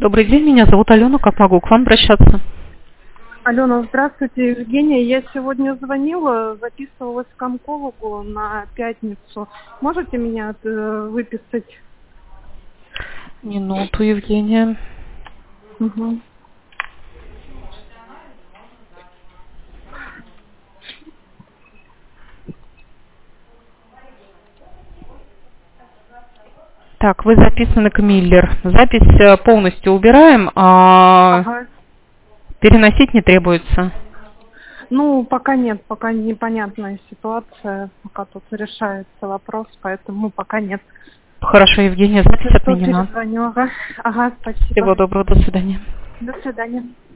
Добрый день, меня зовут Алена. Как могу к вам обращаться? Алена, здравствуйте, Евгения. Я сегодня звонила, записывалась к онкологу на пятницу. Можете меня выписать? Минуту, Евгения. Угу. Так, вы записаны к Миллер. Запись полностью убираем, а Ага. переносить не требуется. Ну, пока нет, пока непонятная ситуация, пока тут решается вопрос, поэтому пока нет. Хорошо, Евгения, запись Если что, отменена. перезвоню. Ага, спасибо. Всего доброго, до свидания. До свидания.